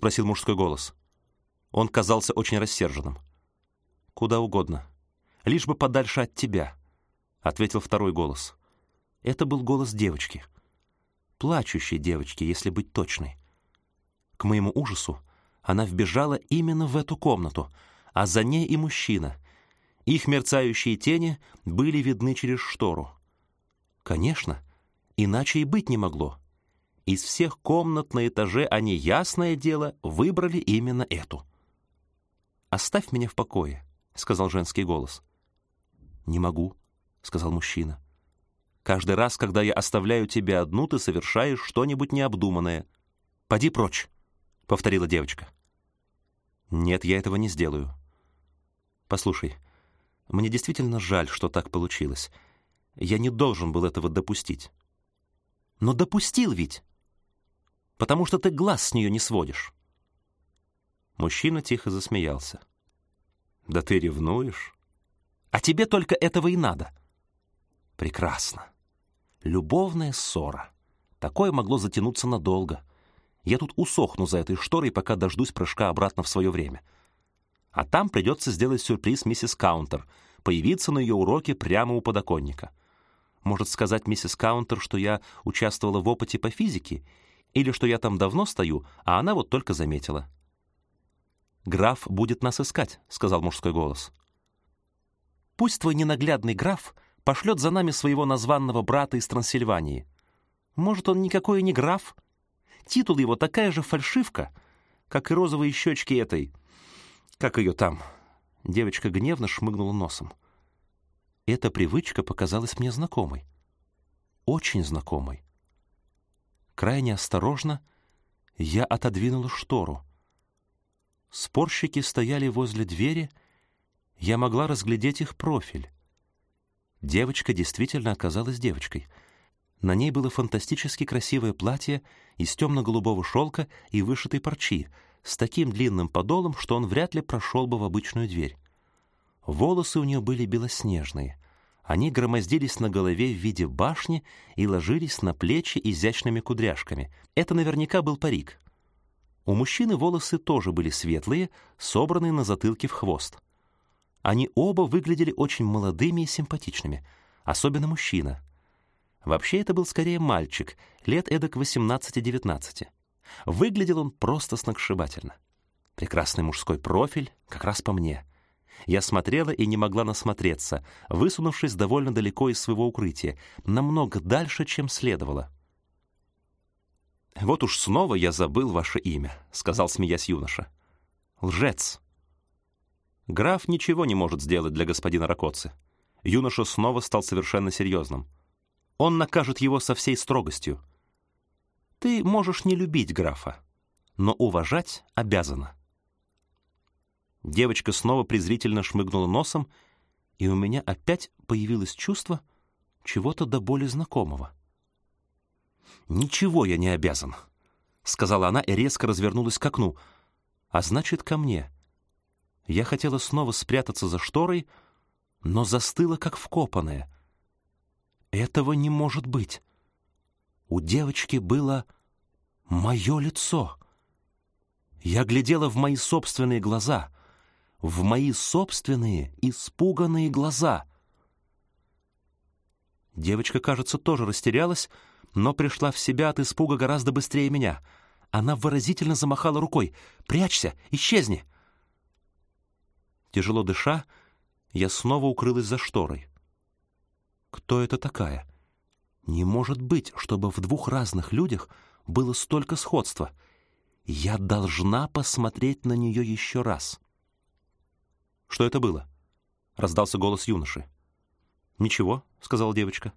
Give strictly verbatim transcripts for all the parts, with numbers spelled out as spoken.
спросил мужской голос. Он казался очень рассерженным. «Куда угодно. Лишь бы подальше от тебя», — ответил второй голос. Это был голос девочки. Плачущей девочки, если быть точной. К моему ужасу она вбежала именно в эту комнату, а за ней и мужчина. Их мерцающие тени были видны через штору. Конечно, иначе и быть не могло. Из всех комнат на этаже они, ясное дело, выбрали именно эту. «Оставь меня в покое», — сказал женский голос. «Не могу», — сказал мужчина. «Каждый раз, когда я оставляю тебя одну, ты совершаешь что-нибудь необдуманное. Поди прочь», — повторила девочка. «Нет, я этого не сделаю. Послушай, мне действительно жаль, что так получилось. Я не должен был этого допустить». «Но допустил ведь, потому что ты глаз с нее не сводишь». Мужчина тихо засмеялся. «Да ты ревнуешь? А тебе только этого и надо». «Прекрасно. Любовная ссора. Такое могло затянуться надолго. Я тут усохну за этой шторой, пока дождусь прыжка обратно в свое время. А там придется сделать сюрприз миссис Каунтер, появиться на ее уроке прямо у подоконника. Может сказать миссис Каунтер, что я участвовала в опыте по физике, или что я там давно стою, а она вот только заметила». «Граф будет нас искать», — сказал мужской голос. «Пусть твой ненаглядный граф пошлет за нами своего названного брата из Трансильвании. Может, он никакой и не граф? Титул его такая же фальшивка, как и розовые щечки этой... Как ее там?» Девочка гневно шмыгнула носом. Эта привычка показалась мне знакомой. Очень знакомой. Крайне осторожно я отодвинула штору. Спорщики стояли возле двери, я могла разглядеть их профиль. Девочка действительно оказалась девочкой. На ней было фантастически красивое платье из темно-голубого шелка и вышитой парчи, с таким длинным подолом, что он вряд ли прошел бы в обычную дверь. Волосы у нее были белоснежные. Они громоздились на голове в виде башни и ложились на плечи изящными кудряшками. Это наверняка был парик. У мужчины волосы тоже были светлые, собранные на затылке в хвост. Они оба выглядели очень молодыми и симпатичными, особенно мужчина. Вообще это был скорее мальчик, лет эдак восемнадцати-девятнадцати. Выглядел он просто сногсшибательно. Прекрасный мужской профиль, как раз по мне. Я смотрела и не могла насмотреться, высунувшись довольно далеко из своего укрытия, намного дальше, чем следовало. «Вот уж снова я забыл ваше имя», — сказал, смеясь юноша. «Лжец». Граф ничего не может сделать для господина Ракоцци. Юноша снова стал совершенно серьезным. Он накажет его со всей строгостью. Ты можешь не любить графа, но уважать обязана. Девочка снова презрительно шмыгнула носом, и у меня опять появилось чувство чего-то до боли знакомого. «Ничего я не обязан», — сказала она и резко развернулась к окну. «А значит, ко мне». Я хотела снова спрятаться за шторой, но застыла, как вкопанная. Этого не может быть. У девочки было мое лицо. Я глядела в мои собственные глаза, в мои собственные испуганные глаза. Девочка, кажется, тоже растерялась, но пришла в себя от испуга гораздо быстрее меня. Она выразительно замахала рукой. «Прячься! Исчезни!» Тяжело дыша, я снова укрылась за шторой. Кто это такая? Не может быть, чтобы в двух разных людях было столько сходства. Я должна посмотреть на нее еще раз. «Что это было?» — раздался голос юноши. «Ничего», — сказала девочка.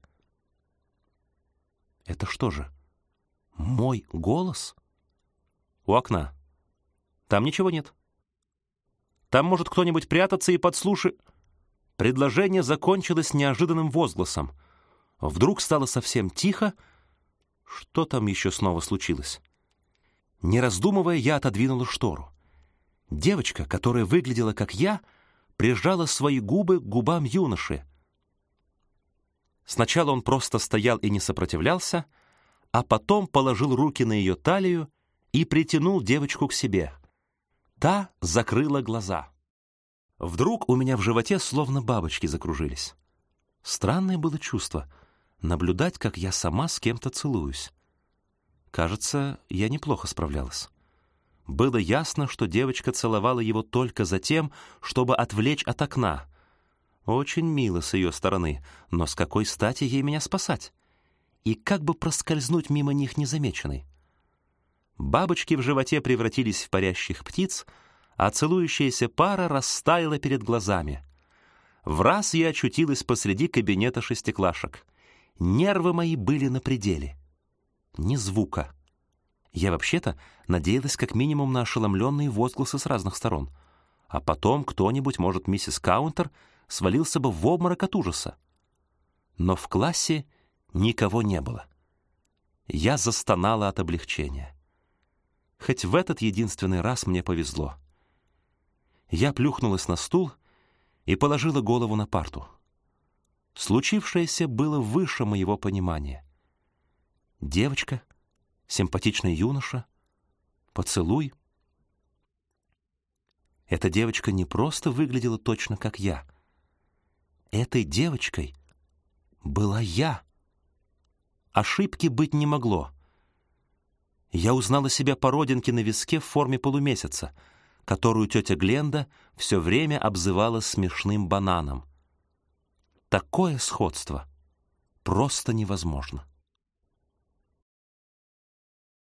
«Это что же, мой голос?» «У окна. Там ничего нет. Там может кто-нибудь прятаться и подслушать...» Предложение закончилось неожиданным возгласом. Вдруг стало совсем тихо. Что там еще снова случилось? Не раздумывая, я отодвинула штору. Девочка, которая выглядела как я, прижала свои губы к губам юноши. Сначала он просто стоял и не сопротивлялся, а потом положил руки на ее талию и притянул девочку к себе. Та закрыла глаза. Вдруг у меня в животе словно бабочки закружились. Странное было чувство — наблюдать, как я сама с кем-то целуюсь. Кажется, я неплохо справлялась. Было ясно, что девочка целовала его только за тем, чтобы отвлечь от окна. Очень мило с ее стороны, но с какой стати ей меня спасать? И как бы проскользнуть мимо них незамеченной? Бабочки в животе превратились в парящих птиц, а целующаяся пара растаяла перед глазами. Враз я очутилась посреди кабинета шестиклашек. Нервы мои были на пределе. Ни звука. Я вообще-то надеялась как минимум на ошеломленные возгласы с разных сторон. А потом кто-нибудь, может, миссис Каунтер, свалился бы в обморок от ужаса. Но в классе никого не было. Я застонала от облегчения. Хоть в этот единственный раз мне повезло. Я плюхнулась на стул и положила голову на парту. Случившееся было выше моего понимания. Девочка, симпатичный юноша, поцелуй. Эта девочка не просто выглядела точно как я. Этой девочкой была я. Ошибки быть не могло. Я узнала себя по родинке на виске в форме полумесяца, которую тетя Гленда все время обзывала смешным бананом. Такое сходство просто невозможно.